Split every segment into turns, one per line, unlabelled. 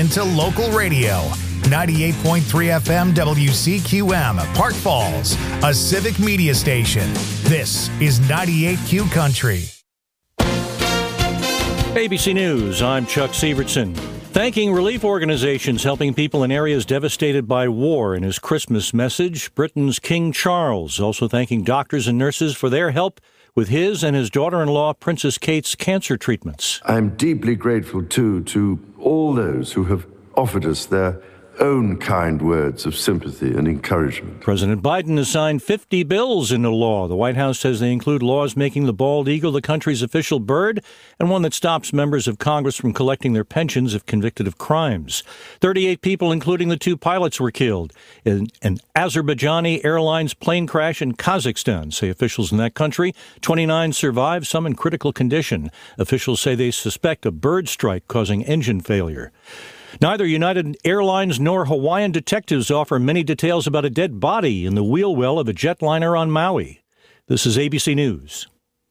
into local radio. 98.3 FM WCQM, Park Falls, a civic media station. This is 98Q Country.
ABC News, I'm Chuck Sievertson. Thanking relief organizations helping people in areas devastated by war in his Christmas message, Britain's King Charles also thanking doctors and nurses for their help with his and his daughter-in-law, Princess Kate's cancer treatments.
I'm deeply grateful, too, to all those who have offered us their own kind words of sympathy and encouragement.
President Biden has signed 50 bills into law. The White House says they include laws making the bald eagle the country's official bird and one that stops members of Congress from collecting their pensions if convicted of crimes. 38 people, including the 2 pilots, were killed in an Azerbaijani Airlines plane crash in Kazakhstan, say officials in that country. 29 survived, some in critical condition. Officials say they suspect a bird strike causing engine failure. Neither United Airlines nor Hawaiian detectives offer many details about a dead body in the wheel well of a jetliner on Maui. This is ABC News.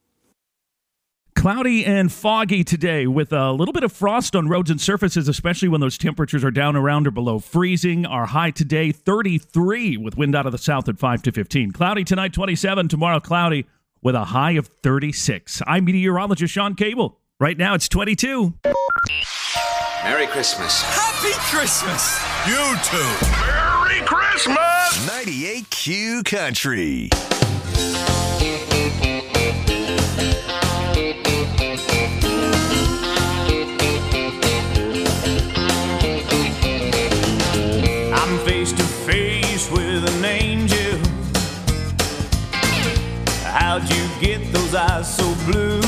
Cloudy and foggy today with a little bit of frost on roads and surfaces, especially when those temperatures are down around or below freezing. Our high today, 33, with wind out of the south at 5 to 15. Cloudy tonight, 27. Tomorrow, cloudy with a high of 36. I'm meteorologist Sean Cable. Right now, it's 22.
Merry Christmas.
Happy Christmas.
You too. Merry Christmas.
98Q Country.
I'm face to face with an angel. How'd you get those eyes so blue?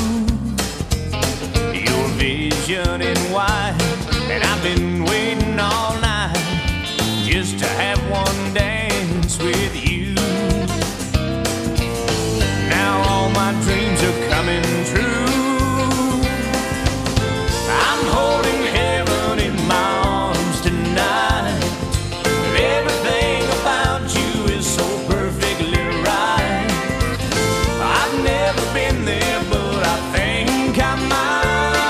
Your vision in white. And I've been waiting all night just to have one dance with you. Now all my dreams are coming true. I'm holding heaven in my arms tonight. Everything about you is so perfectly right. I've never been there, but I think I might.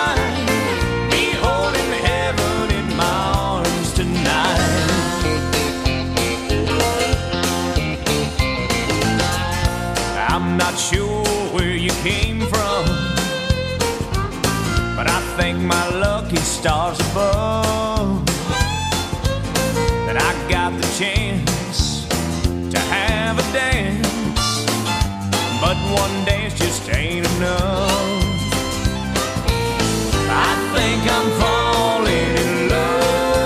Not sure where you came from, but I thank my lucky stars above that I got the chance to have a dance, but one dance just ain't enough. I think I'm falling in love.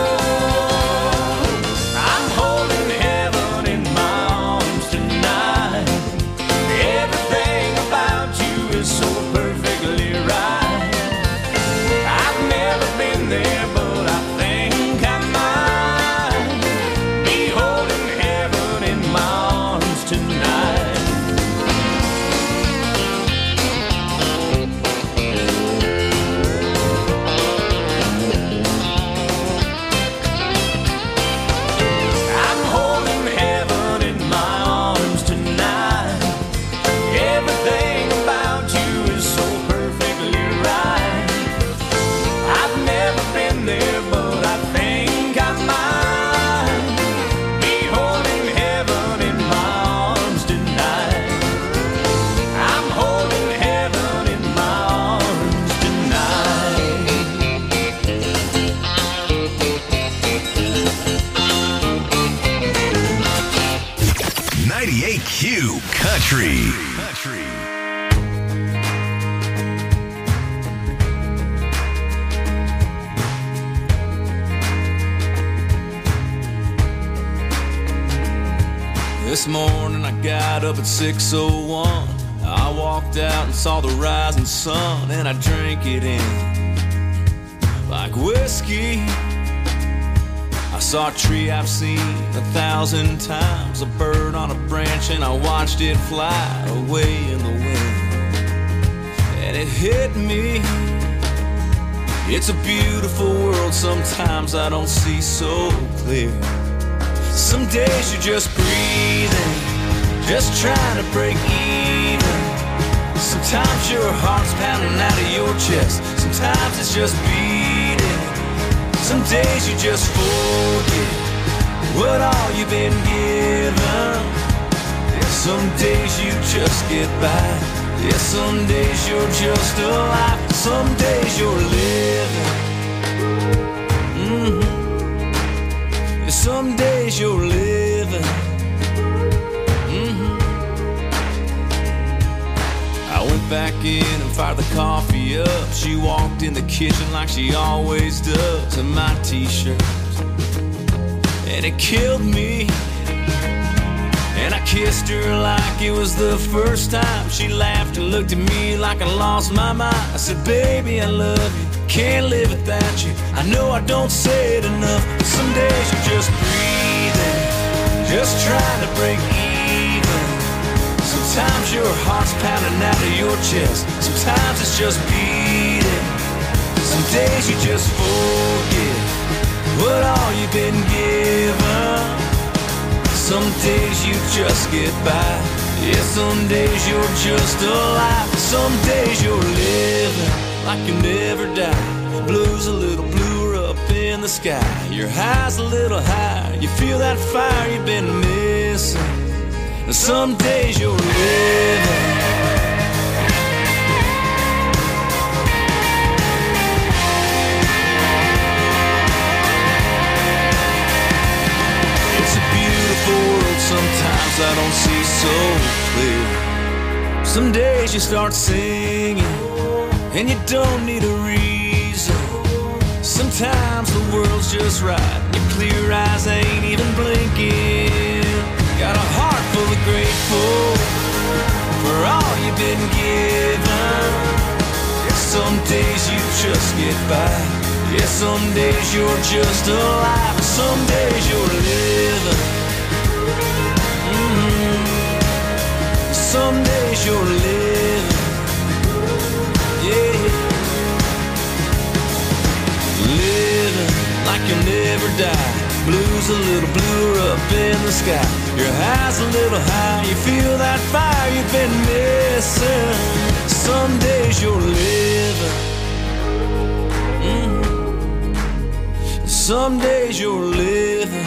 I'm holding heaven in my arms tonight. Everything about you is so perfectly right. I've never been there, but I think I might be holding heaven in my arms tonight. I'm holding heaven in my arms tonight. Everything about you is so perfectly right. I've never been there, but I think I might be holding heaven in my arms tonight. I'm holding heaven in my arms tonight.
98Q Country.
This morning I got up at 6:01. I walked out and saw the rising sun, and I drank it in like whiskey. I saw a tree I've seen 1,000 times, a bird on a branch, and I watched it fly away in the wind. And it hit me, it's a beautiful world, sometimes I don't see so clear. Some days you're just breathing, just trying to break even. Sometimes your heart's pounding out of your chest, sometimes it's just beating. Some days you just forget what all you've been given. Yeah, some days you just get by. Yeah, some days you're just alive. Some days you're living. Yeah, some days you're living. I went back in and fired the coffee up. She walked in the kitchen like she always does in my t-shirt, and it killed me. And I kissed her like it was the first time. She laughed and looked at me like I lost my mind. I said, baby, I love you, can't live without you. I know I don't say it enough, but some days you're just breathing, just trying to break even. Sometimes your heart's pounding out of your chest, sometimes it's just beating. Some days you just forget what all you've been given. Some days you just get by. Yeah, some days you're just alive. Some days you're living like you never die. Blue's a little bluer up in the sky. Your high's a little higher. You feel that fire you've been missing. Some days you're living. Sometimes I don't see so clear. Some days you start singing and you don't need a reason. Sometimes the world's just right, your clear eyes ain't even blinking. Got a heart full of grateful for all you've been given. Some days you just get by. Yeah, some days you're just alive. Some days you're living. Some days you're living, yeah. Living like you'll never die. Blue's a little bluer up in the sky. Your high's a little high. You feel that fire you've been missing. Some days you're living. Some days you're living.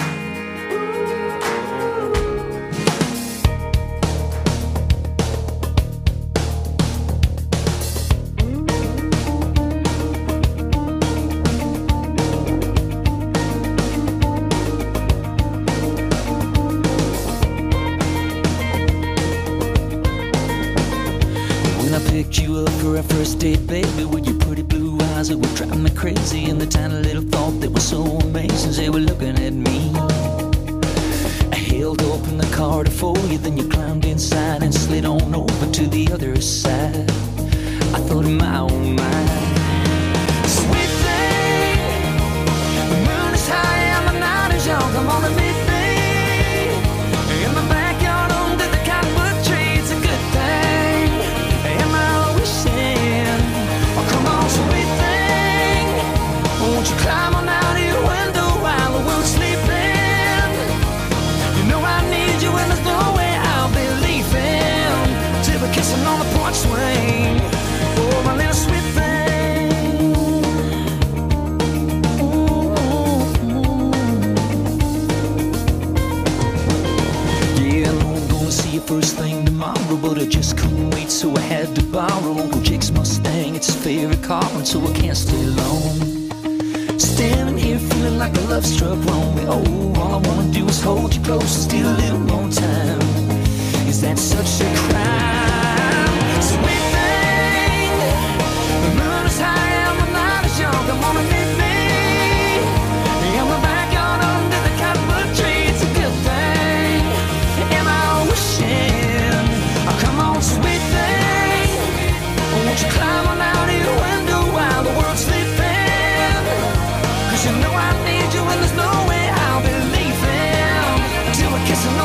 First date, baby, with your pretty blue eyes, it would drive me crazy. And the tiny little thought that was so amazing, they were looking at me. I held open the car to for you, then you climbed inside and slid on over to the other side. I thought in my own mind, sweet thing, the moon is high and the night is young. Come on and meet me in the backyard under the cottonwood tree. It's a good thing. Am I sweet thing, won't you climb on out of your window while the world's sleeping? You know I need you and there's no way I'll be leaving till we're kissing on the porch swing. Oh, my little sweet thing. Yeah, I know I'm gonna see you first thing tomorrow, but I just couldn't wait, so I had to borrow Uncle Jake's Mustang. It's his favorite car, and so I can't stay long. Standing here feeling like a love struck wrong. Oh, all I wanna do is hold you close and steal a little more time. Is that such a crime? Sweet thing, the moon is high and the night is young. Come on and meet me in the backyard under the cottonwood tree. It's a good thing. Am I wishing? Oh, come on, sweet thing, won't you climb on out of your window while the world's sleeping? 'Cause you know I need you and there's no way I'll be leaving till we're kissing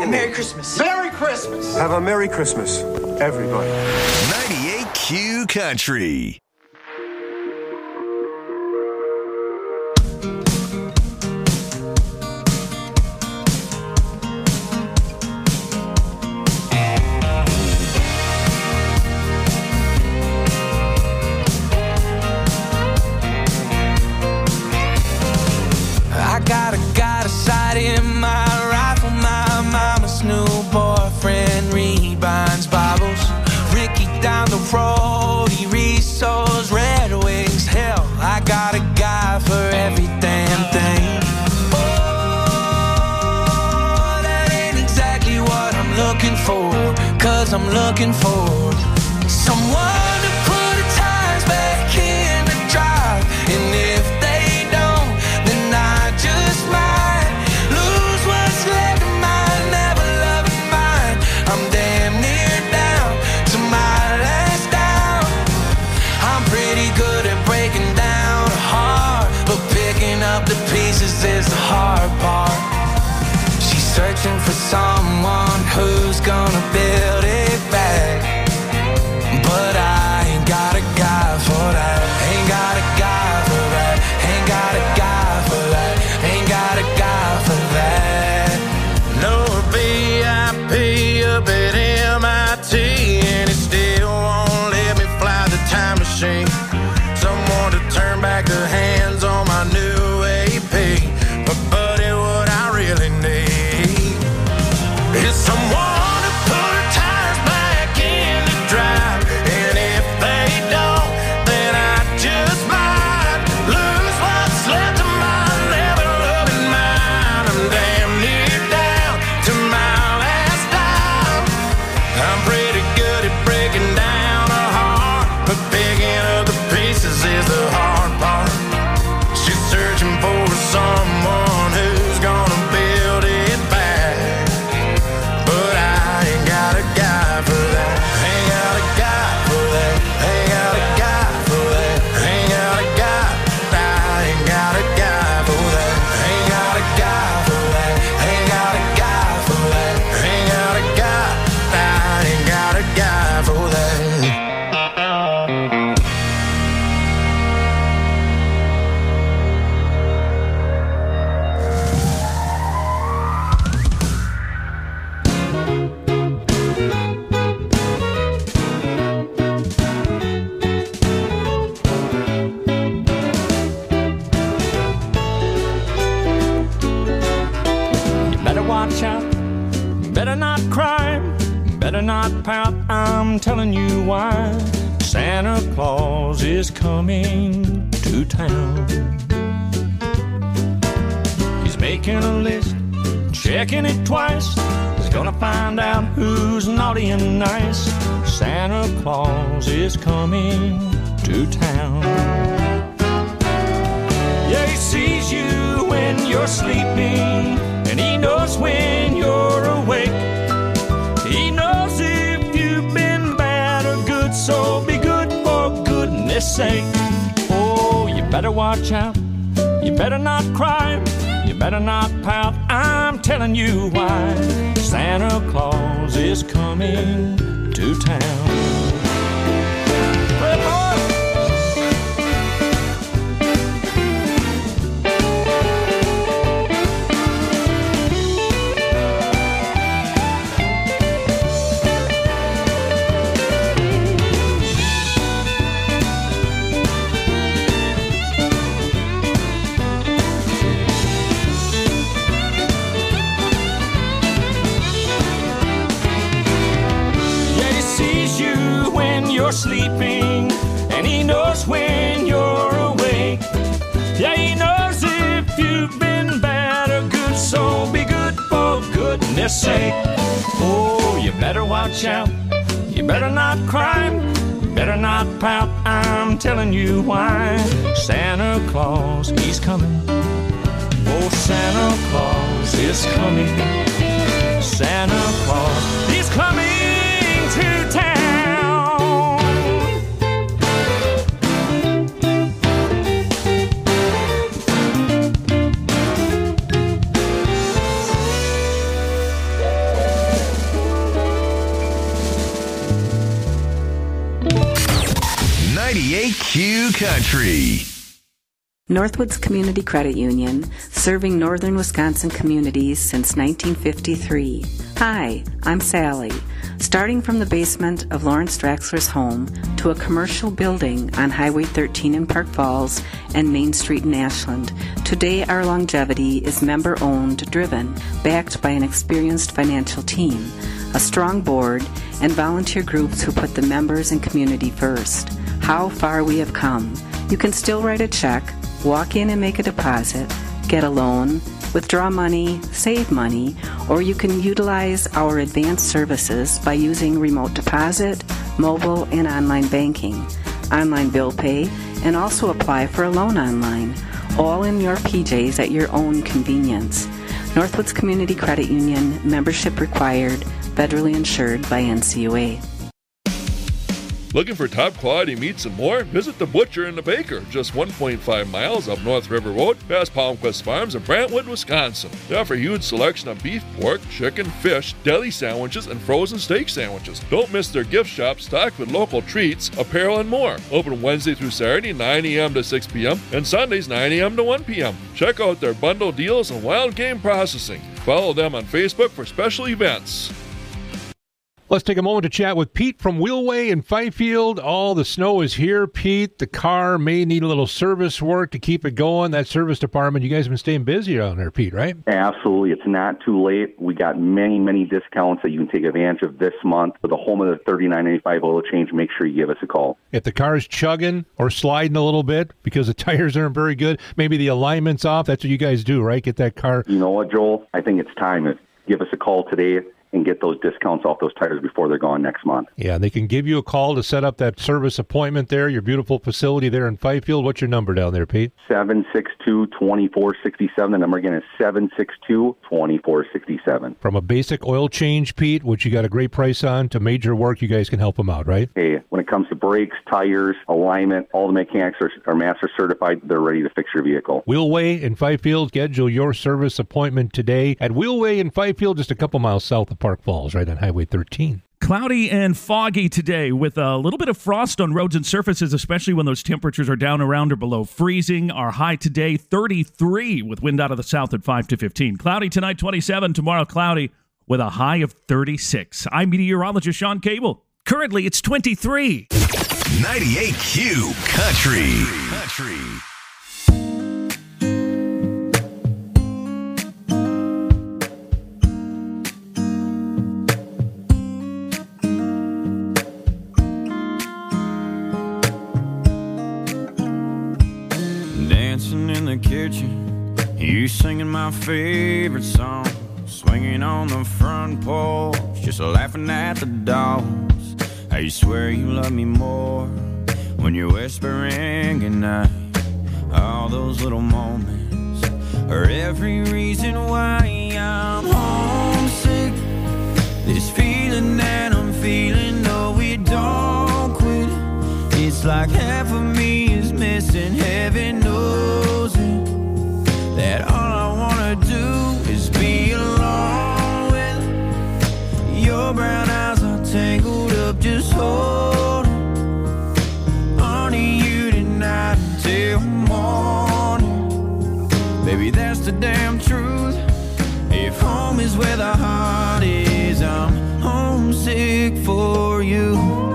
Merry Christmas.
Merry Christmas.
Have a Merry Christmas, everybody.
98Q Country.
I got a sight in my rifle, my mama's new boyfriend rebinds Bibles. Ricky down the road, he resows Red Wings. Hell, I got a guy for every damn thing. Oh, that ain't exactly what I'm looking for, 'cause I'm looking for someone to put the tires back in the drive. And if they don't, then I just might lose what's left of my never-loving mind. I'm damn near down to my last down. I'm pretty good at breaking down a heart, but picking up the pieces is the hard part. She's searching for someone who's gonna build it back, but I ain't got a guy for that. Ain't got a guy for that. Ain't got a guy for that. Ain't got a guy for that. No VIP up at MIT, and it still won't let me fly the time machine. Someone to turn back the hands on my new AP. But buddy, what I really need is someone to put her tires back in the drive. And if they don't, then I just might lose what's left of my never-loving mind. I'm damn near down to my last dime. I'm pretty good at breaking down a heart, but picking up the pieces is the hard part. She's searching for someone who's gonna build it back, but I ain't got a guy for that. Ain't got a guy for that. Ain't got a guy for that. Ain't got a guy. I ain't got a guy for that. Ain't got a guy for that. Ain't got a guy for that. Ain't got a guy. I ain't got a guy for that.
Better watch out, better not cry, better not pout, I'm telling you why. Santa Claus is coming to town. He's making a list, checking it twice. He's gonna find out who's naughty and nice. Santa Claus is coming to town. Yeah, he sees you when you're sleeping, and he knows when you're awake. He knows if you've been bad or good, so be good for goodness sake. Oh, you better watch out, you better not cry, you better not pout, I'm telling you why. Santa Claus is coming to town. Well, boy, sleeping, and he knows when you're awake. Yeah, he knows if you've been bad or good, so be good for goodness sake. Oh, you better watch out, you better not cry, you better not pout, I'm telling you why. Santa Claus, he's coming. Oh, Santa Claus is coming. Santa Claus, he's coming to town.
Q Country.
Northwoods Community Credit Union, serving northern Wisconsin communities since 1953. Hi, I'm Sally. Starting from the basement of Lawrence Draxler's home to a commercial building on Highway 13 in Park Falls and Main Street in Ashland, today our longevity is member-owned, driven, backed by an experienced financial team, a strong board, and volunteer groups who put the members and community first. How far we have come. You can still write a check, walk in and make a deposit, get a loan, withdraw money, save money, or you can utilize our advanced services by using remote deposit, mobile, and online banking, online bill pay, and also apply for a loan online, all in your PJs at your own convenience. Northwoods Community Credit Union, membership required, federally insured by NCUA.
Looking for top quality meats and more? Visit the Butcher and the Baker, just 1.5 miles up North River Road, past Palmquist Farms in Brantwood, Wisconsin. They offer a huge selection of beef, pork, chicken, fish, deli sandwiches, and frozen steak sandwiches. Don't miss their gift shop stocked with local treats, apparel, and more. Open Wednesday through Saturday, 9 a.m. to 6 p.m., and Sundays, 9 a.m. to 1 p.m. Check out their bundle deals and wild game processing. Follow them on Facebook for special events.
Let's take a moment to chat with Pete from Wheelway in Fifield. All the snow is here, Pete. The car may need a little service work to keep it going. That service department, you guys have been staying busy down there, Pete, right?
Absolutely. It's not too late. We got many, many discounts that you can take advantage of this month. For the home of the $39.95 oil change, make sure you give us a call.
If the car's chugging or sliding a little bit because the tires aren't very good, maybe the alignment's off, that's what you guys do, right? Get that car.
You know what, Joel? I think it's time. Give us a call today and get those discounts off those tires before they're gone next month.
Yeah, they can give you a call to set up that service appointment there, your beautiful facility there in Fifield. What's your number down there, Pete?
762-2467. The number again is 762-2467.
From a basic oil change, Pete, which you got a great price on, to major work, you guys can help them out, right?
Hey, when it comes to brakes, tires, alignment, all the mechanics are master certified. They're ready to fix your vehicle.
Wheelway in Fifield. Schedule your service appointment today at Wheelway in Fifield, just a couple miles south of Park Falls, right on Highway 13.
Cloudy and foggy today with a little bit of frost on roads and surfaces, especially when those temperatures are down around or below freezing. Our high today, 33, with wind out of the south at 5 to 15. Cloudy tonight, 27. Tomorrow, cloudy with a high of 36. I'm meteorologist Sean Cable. Currently, it's 23.
98Q Country.
In the kitchen, you singing my favorite song, swinging on the front porch, just laughing at the dogs. I swear you love me more when you're whispering goodnight. All those little moments are every reason why I'm homesick. This feeling that I'm feeling, no, we don't quit. It's like half of me is missing, heaven knows it. That all I wanna do is be alone with your brown eyes are tangled up, just holding on to you tonight until morning. Baby, that's the damn truth. If home is where the heart is, I'm homesick for you.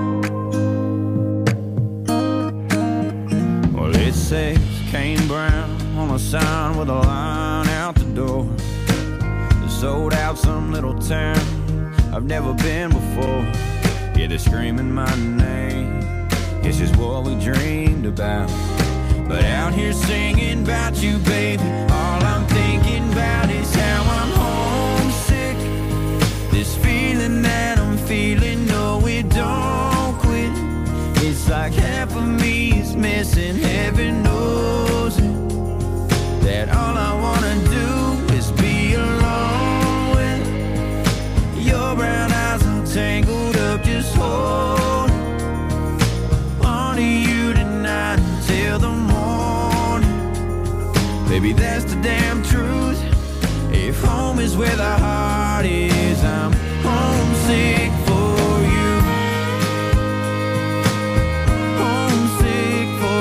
Well, it says Kane Brown on a sign with a line out the door. They sold out some little town I've never been before. Yeah, they're screaming my name. It's just what we dreamed about. But out here singing about you, baby, all I'm thinking about is how I'm homesick. This feeling that I'm feeling, no, it don't quit. It's like half of me is missing, heaven knows it. That all I wanna do is be alone with your brown eyes are tangled up, just hold on to you tonight until the morning. Baby, that's the damn truth. If home is where the heart is, I'm homesick for you. Homesick for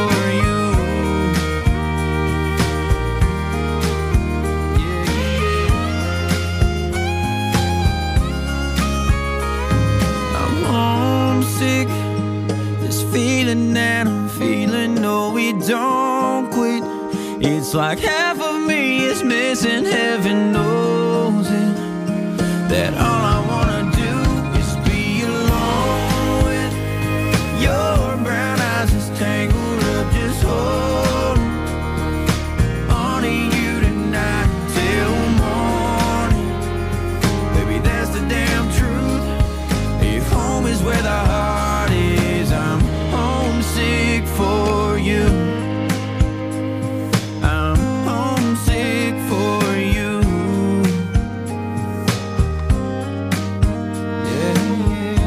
feeling and I'm feeling, no, we don't quit. It's like half of me is missing, heaven knows it. That all I wanna do is be alone with your brown eyes just tangled up, just hold on to you tonight till morning. Baby, that's the damn truth. If home is where the heart is, I'm homesick for you. I'm homesick for you. Yeah, yeah.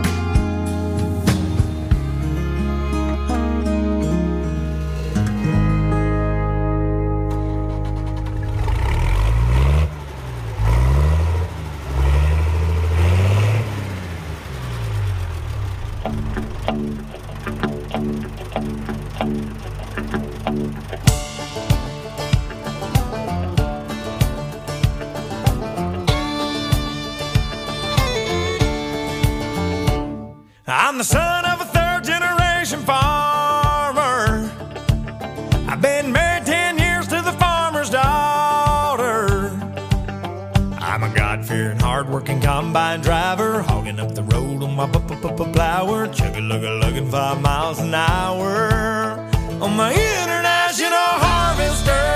I'm the son of a third-generation farmer. I've been married 10 years to the farmer's daughter. I'm a God-fearing, hard-working combine driver, hogging up the road on my plower, chugga-lugga-lugging 5 miles an hour on my international harvester.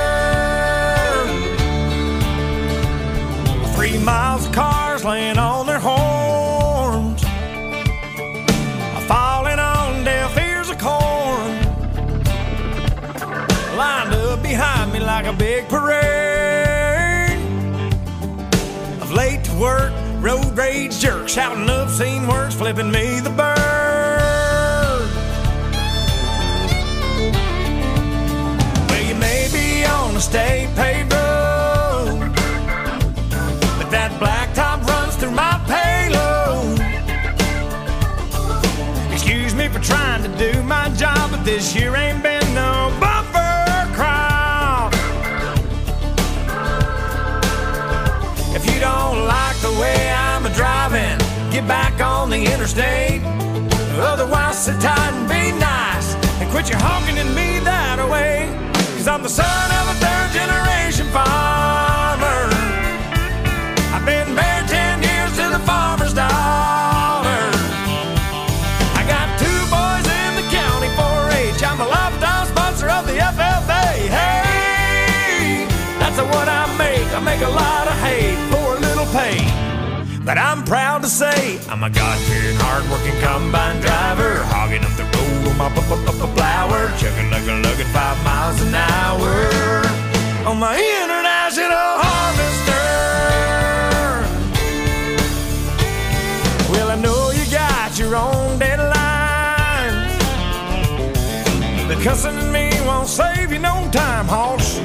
3 miles of cars laying on their horns, falling on deaf ears of corn, lined up behind me like a big parade of late to work, road rage jerks, shouting obscene words, flipping me the bird. Well, you may be on a state paved road, but that blacktop runs through my payload. Excuse me for trying to do my job, but this year ain't been no bumper crop. If you don't like the way I'm a-driving, get back on the interstate. Otherwise, sit tight and be nice and quit your honking at me that way. 'Cause I'm the son of a third-generation farmer. I've been married 10 years to the farmer's daughter. I got 2 boys in the county 4-H. I'm a lifetime sponsor of the FFA. Hey, that's what I make a lot of hay for a little pay. But I'm proud to say I'm a God-fearing, hard-working combine driver, hogging up the road on my plower, chugga-lugga-lugging 5 miles an hour on my international harvester. Well, I know you got your own deadline, but cussing at me won't save you no time, hoss.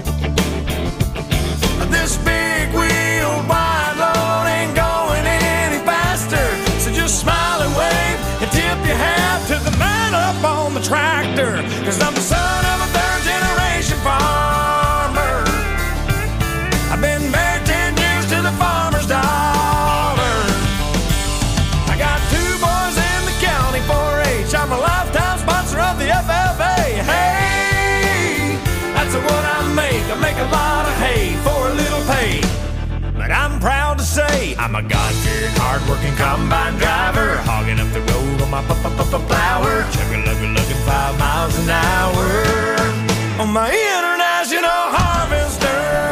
This big wheeled wide load ain't going any faster, so just smile and wave and tip your hat to the man up on the tractor. 'Cause I'm the son of a third-generation farmer. I've been married 10 years to the farmer's daughter. I got 2 boys in the county 4-H. I'm a lifetime sponsor of the FFA. Hey, that's what I make a lot of hay for a little pay. But I'm proud to say I'm a God-fearing, hard-working combine driver, hogging up the road on my plower, chugga-lugga-lugging 5 miles an hour on my international harvester.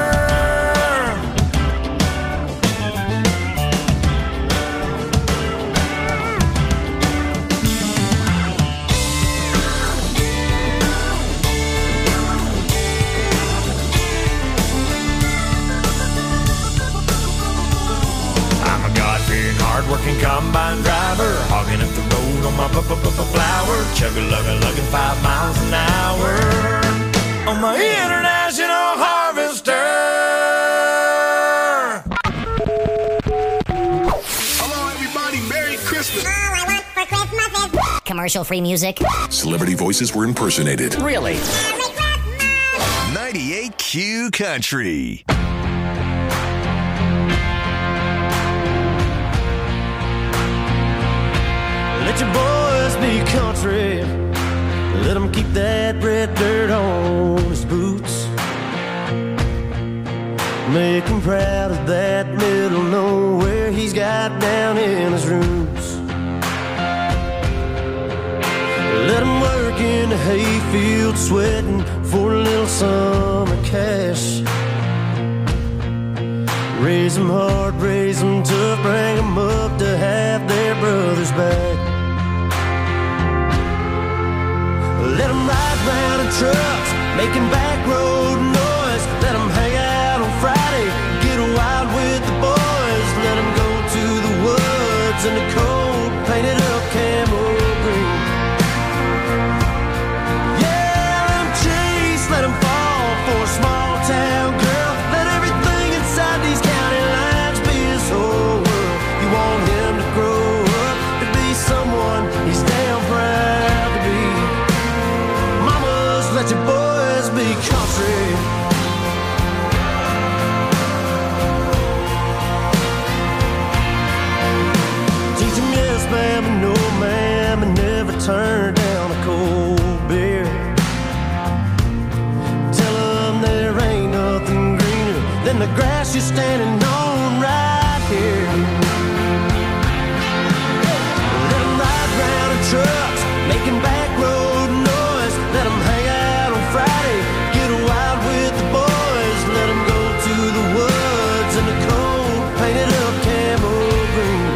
Hard-working combine driver, hogging up the road on my plower, chugga-lugga-lugging 5 miles an hour on my international harvester.
Hello, everybody. Merry Christmas.
All I want for Christmas is commercial-free music.
Celebrity voices were impersonated.
Really?
98Q Country.
Let your boys be country
right down in his roots. Let him work in the hayfield, sweating for a little summer cash. Raise them hard, raise them tough, bring them up to have their brothers back. Let them ride round in trucks, making back road noise. Let them hang out on Friday, get wild with the boys. Let them go to the woods in the cold, painted up camo green. Yeah, let them chase, let them fall for a small town girl. Let everything inside these county lines be his whole world. You want him to grow up to be someone he's damn proud to be. Mamas, let your boys be country. Teach him yes ma'am and no ma'am, and never turn down a cold beer. Tell him there ain't nothing greener than the grass you're standing on right here. Let him ride round in trucks, making back road noise. Let him hang out on Friday, get wild with the boys. Let him go to the woods in the cold, painted up camo green.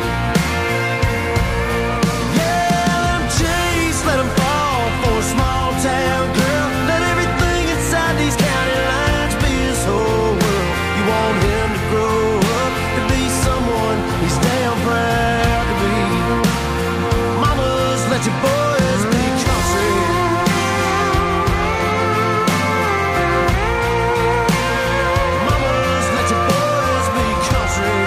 Yeah, let him chase, let him fall for a small town girl. Let everything inside these county lines be his whole world. You want him to grow up to be someone he's damn proud to be. Mamas, let your boys be country. Mamas, let your boys be country.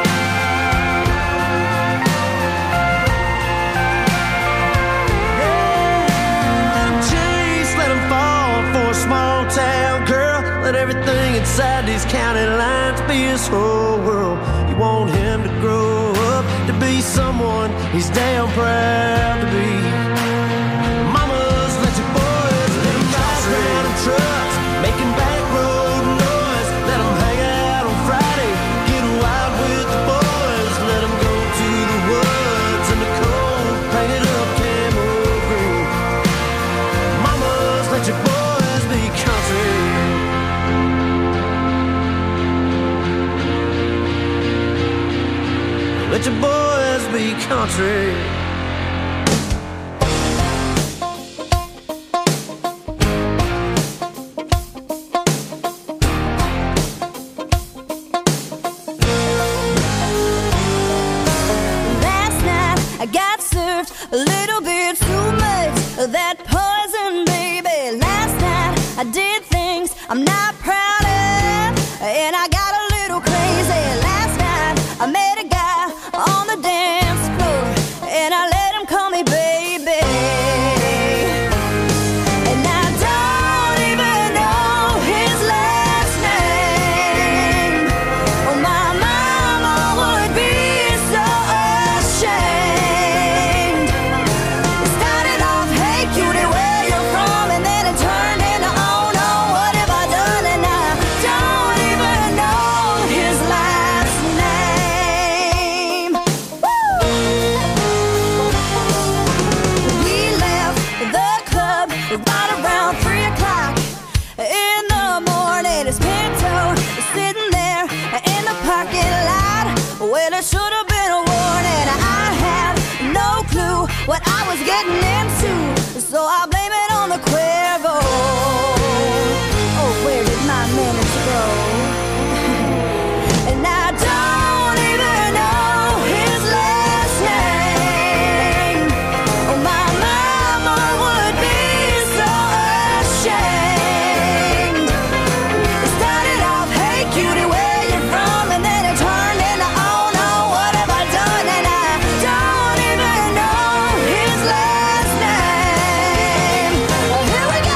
Yeah, let him chase, let him fall for a small town girl. Let everything inside these county lines be his whole world. You want him to grow up to be someone he's damn proud to be. Mamas, let your boys let him ride round in trucks, making back road noise. Let him hang out on Friday, get wild with the boys. Let him go to the woods in the cold, painted up camo green. Mamas, let your boys be country. Let your boys be country.
Last night I got served a little bit too much of that poison, baby. Last night I did things I'm not proud of, and I got a little crazy. Last night I met a guy on the dance floor, and I let him call me baby. And I don't even know his last name. Oh, my mama would be so ashamed. It started off, hey cutie, where you from? And then it turned into, oh no, what have I done? And I don't even know his last name. Woo! We left the club right around 3 o'clock in the morning. His Pinto is sitting there in the parking lot. Well, it should have been a warning. I had no clue what I was getting into, so I blame it on the Cuervo. Oh, where did my minutes go? And I don't even know his last name. Oh, my mama would be so ashamed. It started off, hey cutie, where you from? And then it turned into, oh no, what have I done? And I don't even know his last name. Oh, here we go.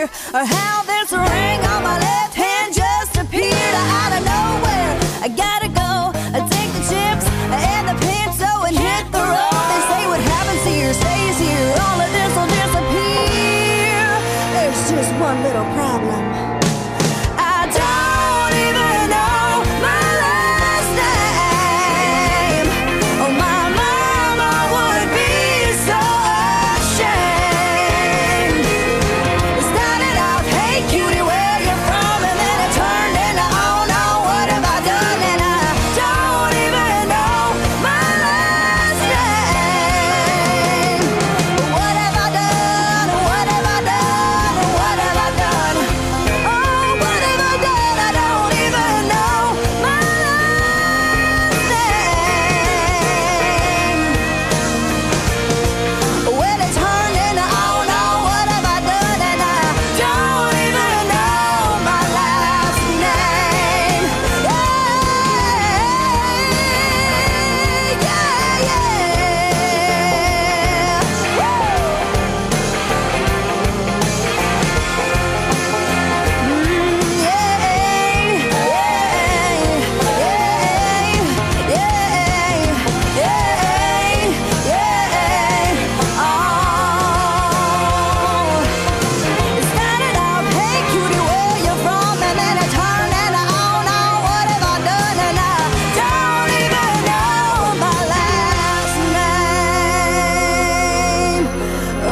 or how this ring on my left hand just appeared out of nowhere. I gotta go, take the chips and the pencil and hit the road. They say what happens here stays here, all of this will disappear. There's just one little problem. I don't even know my last name. Oh, my mama would be so ashamed. It started out, hey cutie, where you from? And then it turned into, oh no, what have I done? And I don't even know my last name. What have I done? What have I done? What have I done? Oh, what have I done? I don't even know my last name. Well, it turned into, oh no, what have I done? And I don't even know my last name. It started out, hey cutie, where you from? And then it turned into, oh no, what have I done? And I don't even know my last name. Oh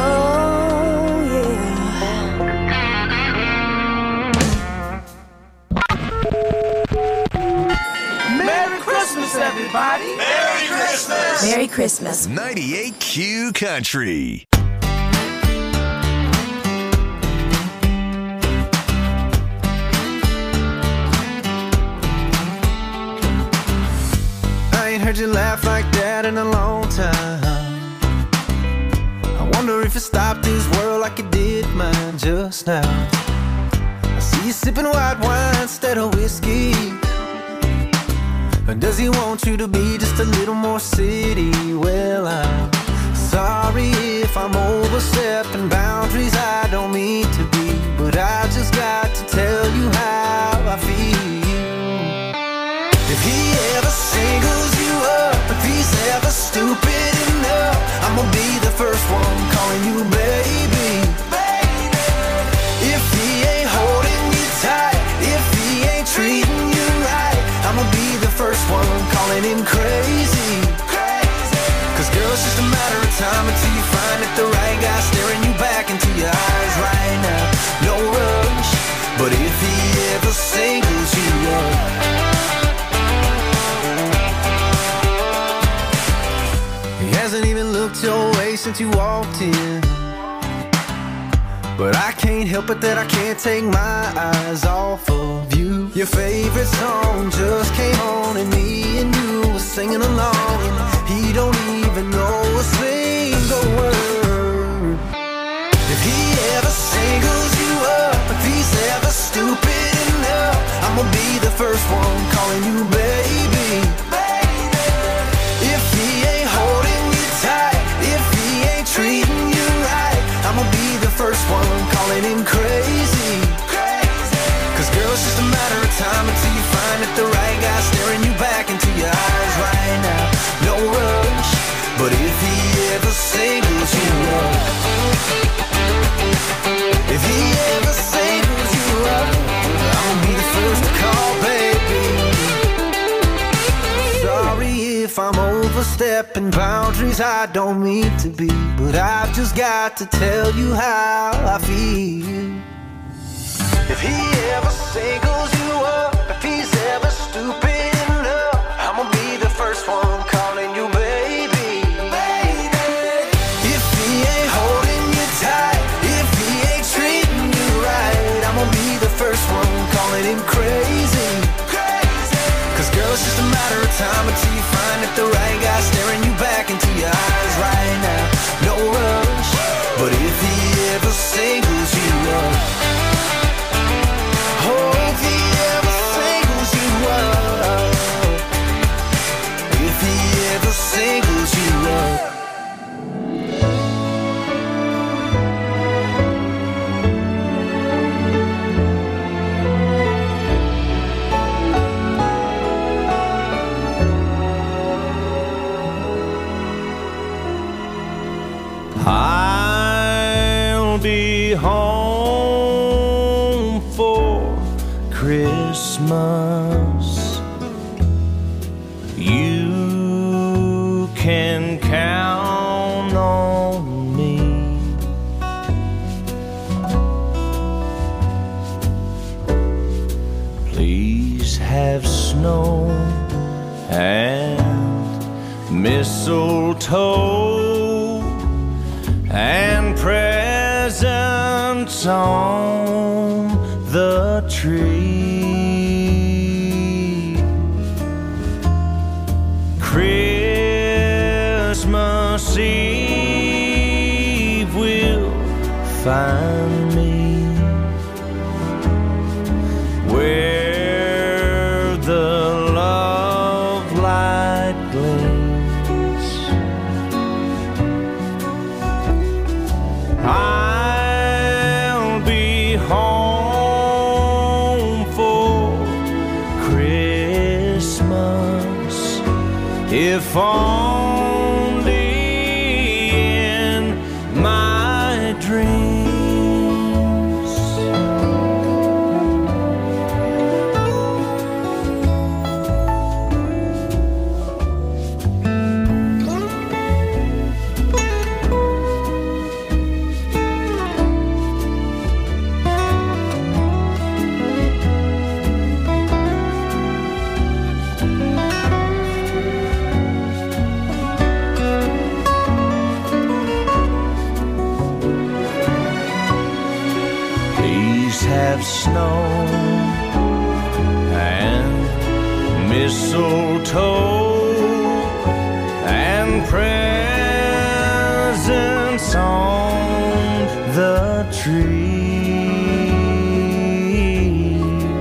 yeah.
Merry Christmas, everybody!
Merry Christmas!
Merry Christmas.
98Q Country.
I ain't heard you laugh like that in a long time. I wonder if you stopped this world like you did mine just now. I see you sipping white wine instead of whiskey. Or does he want you to be just a little more city? Well, I'm sorry if I'm overstepping boundaries I don't mean to be, but I just got to tell you how I feel. If he ever singles you up, if he's ever stupid enough, I'ma be the first one calling you baby. If he ain't holding you tight, if he ain't treating you right, I'ma be the first one calling him crazy. Cause girl, it's just a matter of time until you find that the right guy staring you back into your eyes right now. No rush, but if he ever singles you up, he hasn't even looked your way since you walked in. But I can't help it that I can't take my eyes off of you. Your favorite song just came on and me and you were singing along, and he don't even know a single word. If he ever singles you up, if he's ever stupid enough, I'ma be the first one calling you baby. If he ain't holding you tight, if he ain't treating you right, I'ma be the first one calling him crazy. Cause girl, it's just a matter of time until you find that the right guy staring you back into your eyes right now. No rush, but if he ever singles you up, if he ever singles you up, I'll be the first to call, baby. Sorry if I'm overstepping boundaries I don't mean to be, but I've just got to tell you how I feel. If he ever singles you up, if he's ever stupid enough, I'ma be the first one calling you baby. If he ain't holding you tight, if he ain't treating you right, I'ma be the first one calling him crazy. Cause girl, it's just a matter of time until you find that the right guy staring you back into your eyes right now. No rush, but if he ever singles you up,
Christmas. You can count on me. Please have snow and mistletoe and presents on the tree. Christmas Eve will find me where the love light gleams. I'll be home for Christmas, if only in my dreams. Please have snow and mistletoe and presents on the tree.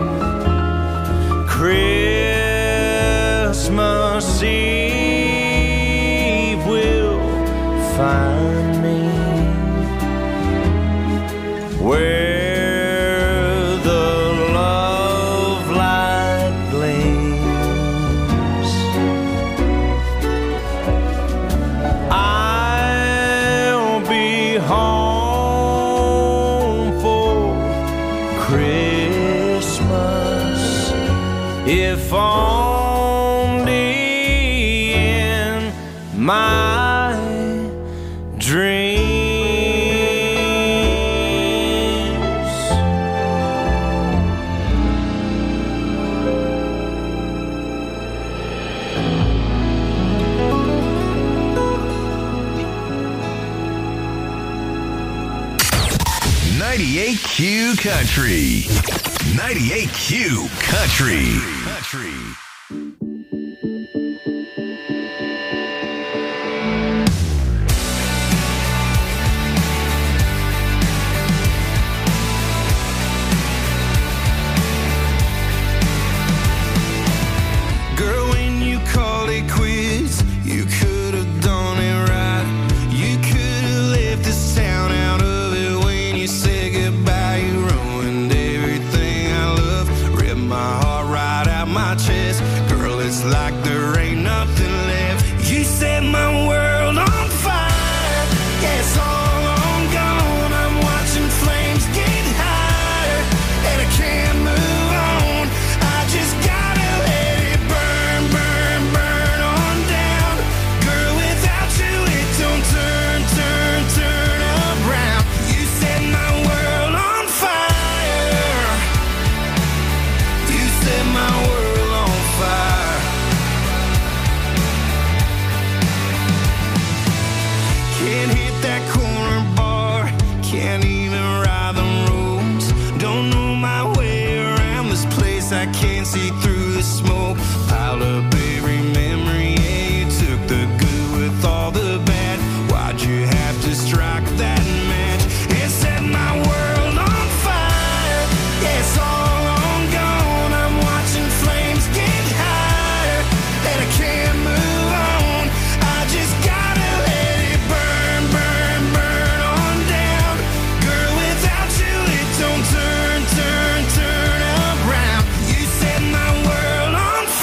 Christmas Eve will find me where the love light gleams. I'll be home for Christmas, if only in my dreams.
98Q Country. 98Q Country.
Girl, when you called it quits, you could have done it right. You could have left this town out of it when you said goodbye. You ruined everything I love, ripped my heart right out my chest. Girl, it's like there ain't nothing left. You set my world on fire. Yeah, it's all on gone. I'm watching flames get higher, and I can't move on. I just gotta let it burn, burn, burn on down. Girl, without you it don't turn, turn, turn around. You set my world on fire. You set my world on fire. Can't hit that corner bar, can't even ride the roads. Don't know my way around this place, I can't see through the smoke. Piled up every memory, yeah, you took the good with all the bad. Why'd you have to strike that match and set my world on fire? Yeah, it's all on gone. I'm watching flames get higher, and I can't move on. I just gotta let it burn, burn, burn on down. Girl, without you it don't turn, turn, turn around. You set my world on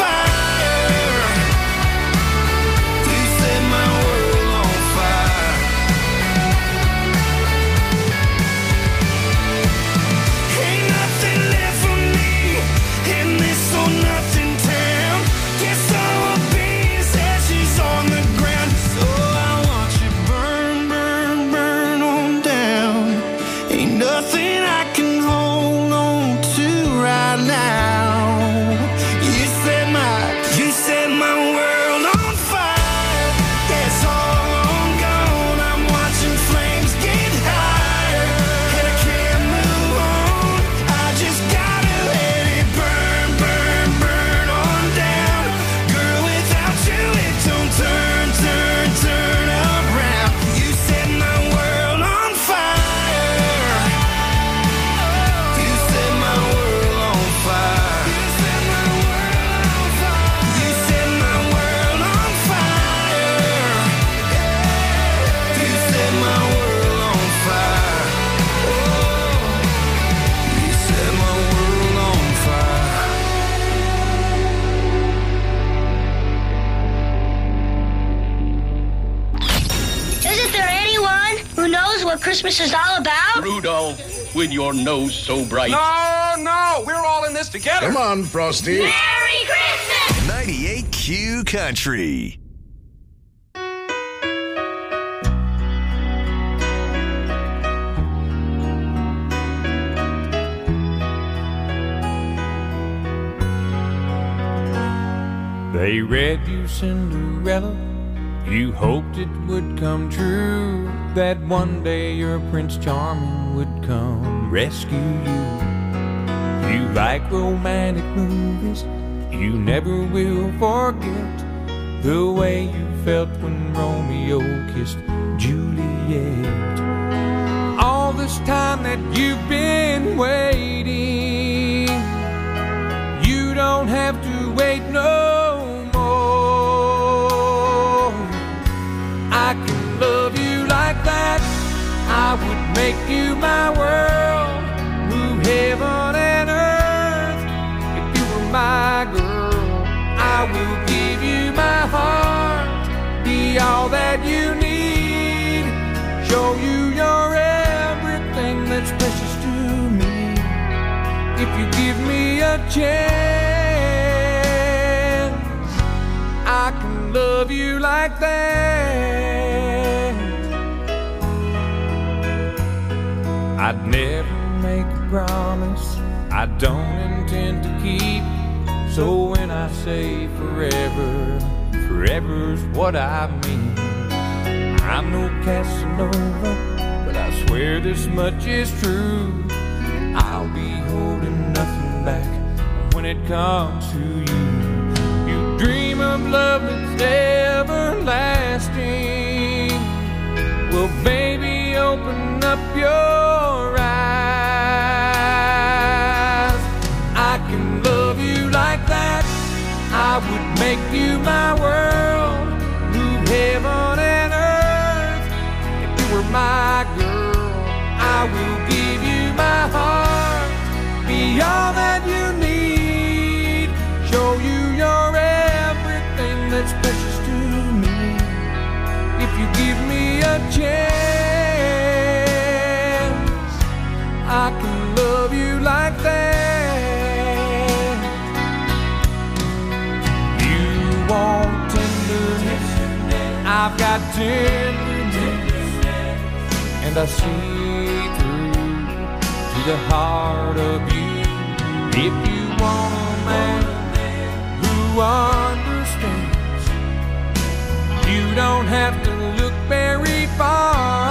Christmas is all about?
Rudolph, with your nose so bright.
No, we're all in this together.
Come on, Frosty.
Merry Christmas!
98Q Country.
They read you Cinderella, you hoped it would come true, that one day your Prince Charming would come rescue you. You like romantic movies, you never will forget the way you felt when Romeo kissed Juliet. All this time that you've been waiting, you don't have to wait no more. I can love you like that, I would make you my world, move heaven and earth. If you were my girl, I will give you my heart, be all that you need, show you you're everything that's precious to me. If you give me a chance, I can love you like that. I'd never make a promise I don't intend to keep, so when I say forever, forever's what I mean. I'm no Casanova, but I swear this much is true, I'll be holding nothing back when it comes to you. You dream of love that's everlasting, well baby open up your eyes. I can love you like that, I would make you my world, move heaven and earth. If you were my girl, I will give you my heart, be all that you need, show you you're everything that's precious to me. If you give me a chance, I can love you like that. You want tenderness, I've got tenderness, and I see through to the heart of you. If you want a man who understands, you don't have to look very far.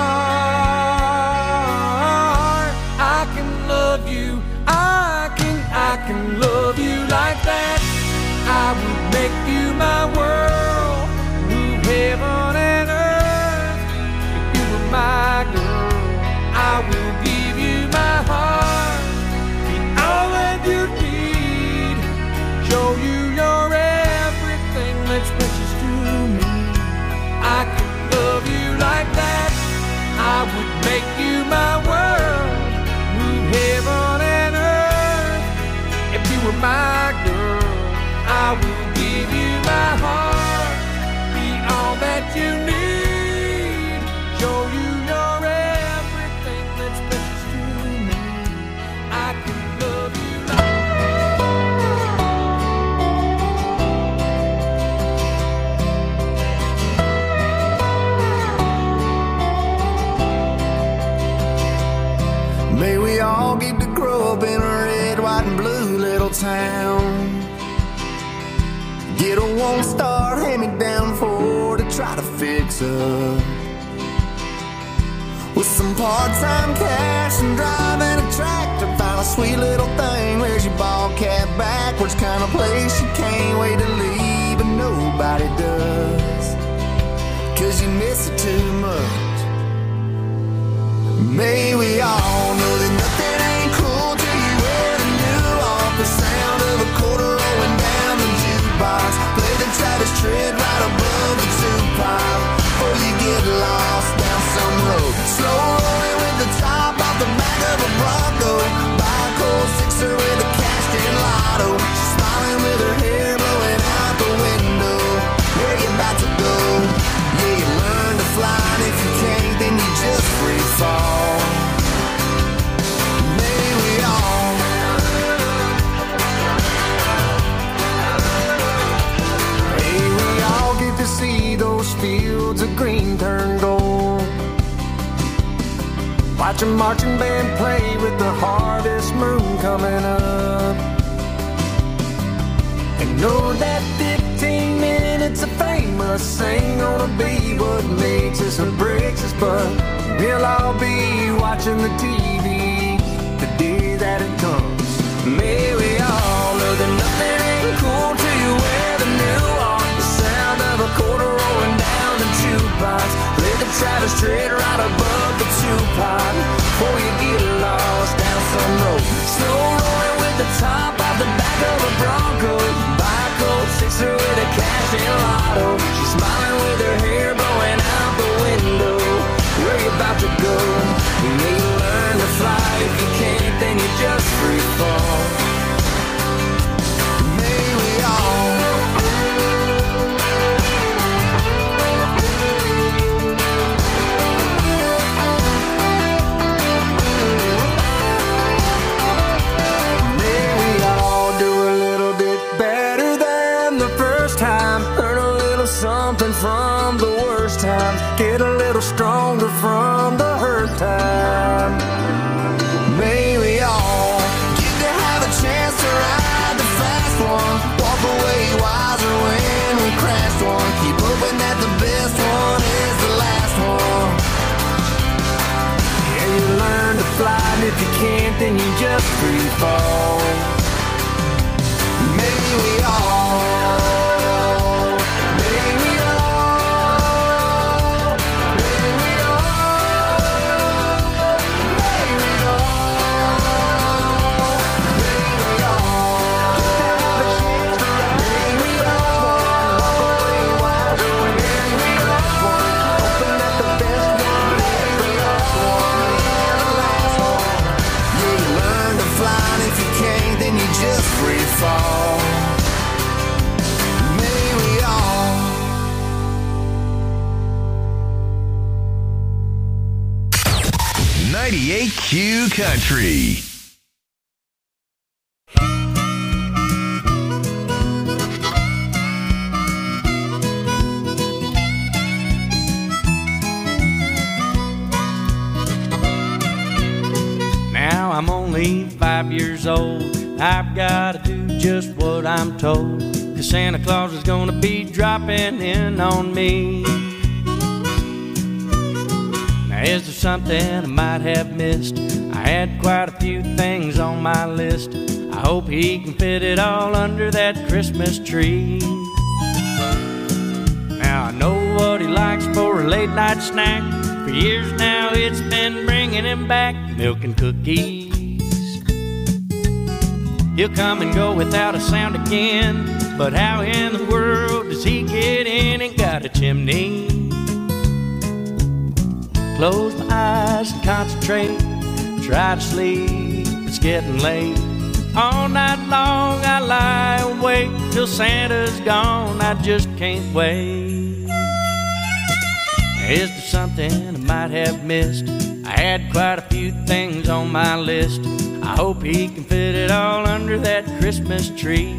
I can love you, I can love you like that. I would make you my world, move heaven and earth. If you were my girl, I will give you my heart, be all that you need, show you you're everything that's precious to me. I can love you like that, I would make you my world, move heaven and earth. If you were my girl, I will give you my heart, be all that you need, show you you're everything that's precious to me. I can love you
May we all get to grow up in a red, white, and blue little town. Get a one-star hand-me-down Ford to try to fix up, with some part-time cash and driving a tractor. Find a sweet little thing, wears your ball cap backwards, kind of place you can't wait to leave, but nobody does, 'cause you miss it too much. May we all know that nothing ain't cool till you wear the new off the sound of a quarter rolling down the jukebox. Play the Travis Tritt right above the two-pile before you get lost down some road, slow rolling with the top off the back of a bus. Watch a marching band play with the harvest moon coming up. And know that 15 minutes of fame us ain't gonna be what makes us or breaks us, but we'll all be watching the TV the day that it comes. May we all know that nothing ain't cool till you wear the new one. The sound of a quarter rolling down the jukebox. Play the Travis Tritt right above the two-pot. Before you get lost down some road, slow rolling with the top off the back of a Bronco. Buy a cold sixer with a cash and lotto. She's smiling with her hair blowing out the window. Where you about to go? You may learn to fly. If you can't, then you just free fall. May we all something from the worst times, get a little stronger from the hurt time. May we all get to have a chance to ride the fast one, walk away wiser when we crashed one, keep hoping that the best one is the last one. Yeah, you learn to fly, and if you can't, then you just free fall. May we all just free fall. May we all
98Q Country.
Now I'm only 5 years old. I've gotta do just what I'm told, 'cause Santa Claus is gonna be dropping in on me. Now is there something I might have missed? I had quite a few things on my list. I hope he can fit it all under that Christmas tree. Now I know what he likes for a late night snack. For years now it's been bringing him back milk and cookies. He'll come and go without a sound again, but how in the world does he get in and got a chimney? Close my eyes and concentrate, try to sleep, it's getting late. All night long I lie awake till Santa's gone, I just can't wait. Is there something I might have missed? I had quite a few things on my list. I hope he can fit it all under that Christmas tree.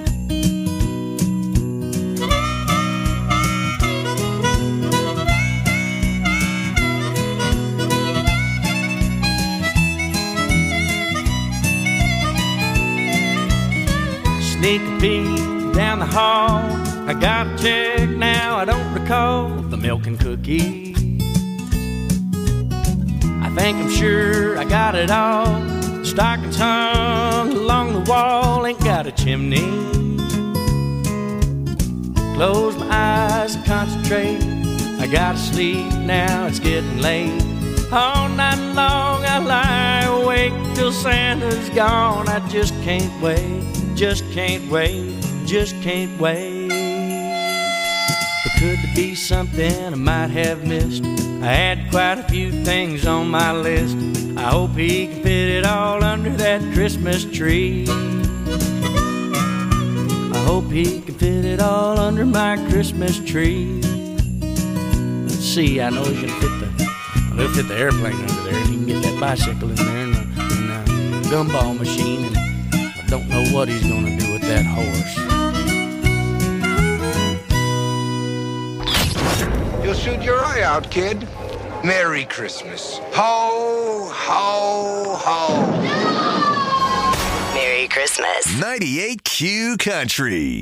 Sneak a peek down the hall, I gotta check now, I don't recall the milk and cookies. I think I'm sure I got it all. Stockings hung along the wall, ain't got a chimney. Close my eyes and concentrate, I gotta sleep now, it's getting late. All night long I lie awake till Santa's gone, I just can't wait, just can't wait, just can't wait. But could there be something I might have missed? I had quite a few things on my list. I hope he can fit it all under that Christmas tree. I hope he can fit it all under my Christmas tree. Let's see, I know he can fit the airplane under there, and he can get that bicycle in there and the gumball machine, and I don't know what he's gonna do with that horse.
You'll shoot your eye out, kid. Merry Christmas. Ho, ho, ho.
Merry Christmas. 98Q Country.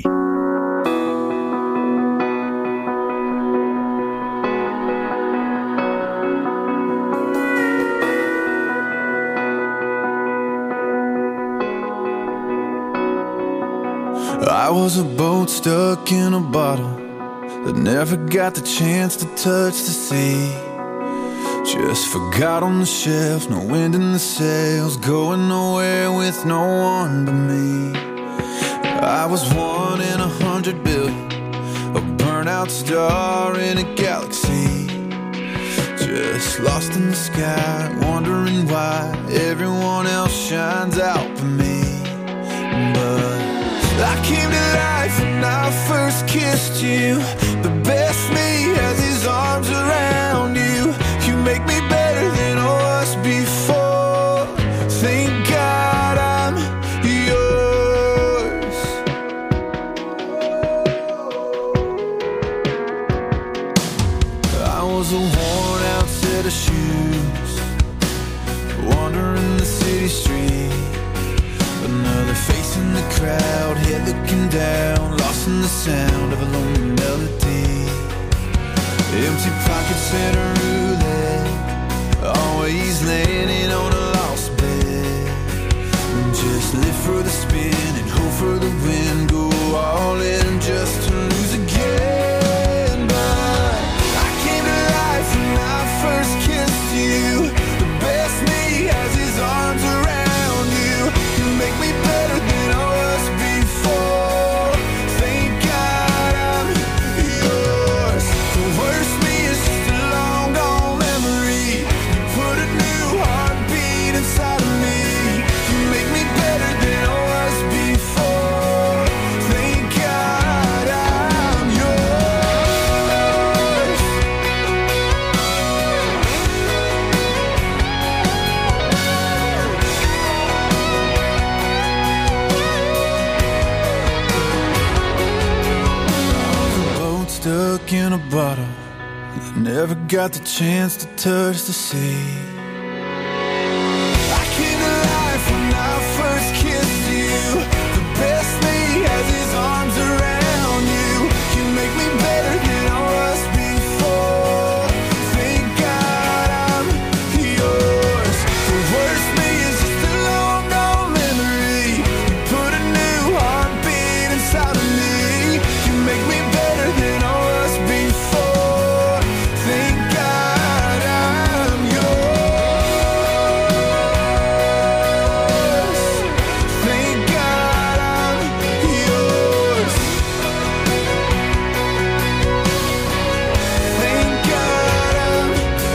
I was a boat stuck in a bottle that never got the chance to touch the sea. Just forgot on the shelf, no wind in the sails, going nowhere with no one but me. I was 1 in 100 billion, a burnout star in a galaxy. Just lost in the sky, wondering why everyone else shines out for me. But I came to life when I first kissed you. The best me has his arms around you. You make me better than I was before. Thank God I'm yours. I was a worn out set of shoes, wandering the city street. Another face in the crowd, head looking down, lost in the sound of a lonely melody. Empty pockets and a roulette, always landing on a lost bet. Just live for the spin and hope for the win, go all in just to lose again. But I came to life when I first kissed you. The best me has his arms around you. You make me better than I was before. Thank God I'm yours. The worst me is just a long gone memory. You put a new heartbeat inside of me. You make me better than I was before. Thank God I'm yours. Stuck in a bottle that never got the chance to touch the sea. I came to life when I first kissed you. The best me has his arms around you. You make me better than I was before. Thank God I'm yours. The worst me is just a long gone memory. You put a new heartbeat inside of me. You make me better than I was before. Thank God I'm yours. Thank God I'm yours. Thank God I'm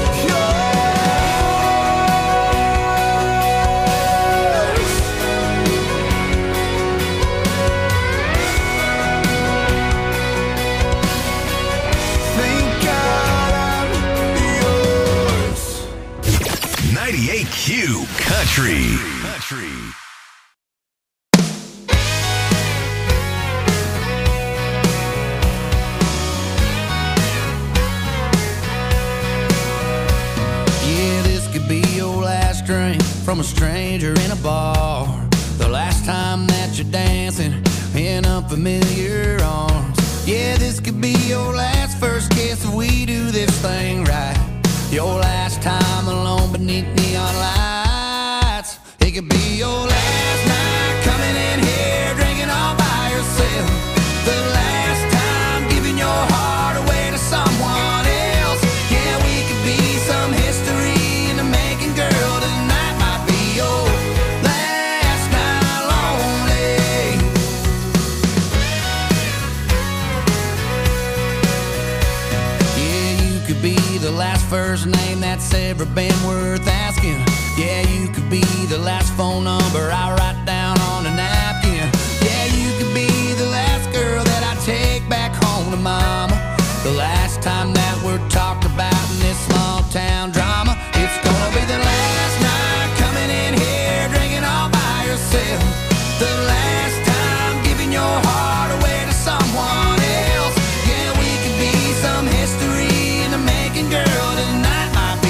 Thank God I'm yours.
98Q Country.
Yeah, this could be your last drink from a stranger in a bar. The last time that you're dancing in unfamiliar arms. Yeah, this could be your last first kiss if we do this thing right. Your last time alone beneath neon lights. It could be your last night coming in here drinking all by yourself. The last time giving your heart away to someone else. Yeah, we could be some history in the making, girl. Tonight might be your last night lonely. Yeah, you could be the last first name that's ever been worth asking. Yeah, you could be the last phone number I write down on a napkin. Yeah, you could be the last girl that I take back home to mama. The last time that we're talked about in this small town drama. It's gonna be the last night coming in here drinking all by yourself. The last time giving your heart away to someone else. Yeah, we could be some history in the making, girl. Tonight might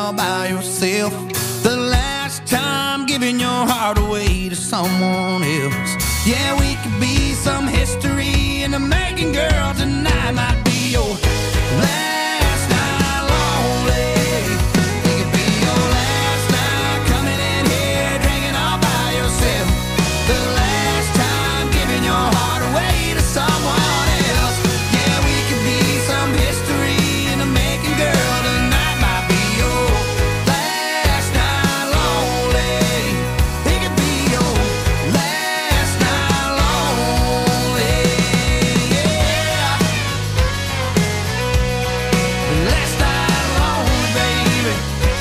all by yourself. The last time giving your heart away to someone else. Yeah, we could be some history in the making, girl. Tonight might be your last night lonely. It could be your last night coming in here drinking all by yourself. The last time giving your heart away to someone else. Yeah, we could be some history in the making, girl. Tonight might be your last night lonely. It could be your last night lonely. Yeah. Last night lonely, baby.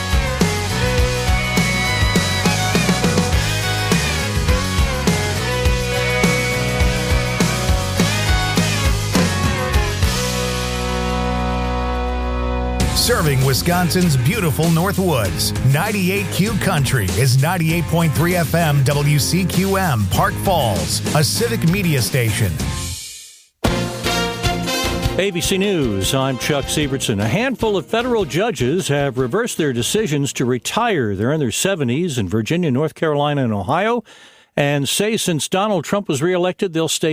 Serving Wisconsin's beautiful North Woods. 98Q Country is 98.3 FM WCQM Park Falls, a civic media station.
ABC News, I'm Chuck Sievertson. A handful of federal judges have reversed their decisions to retire. They're in their 70s in Virginia, North Carolina, and Ohio, and say since Donald Trump was reelected, they'll stay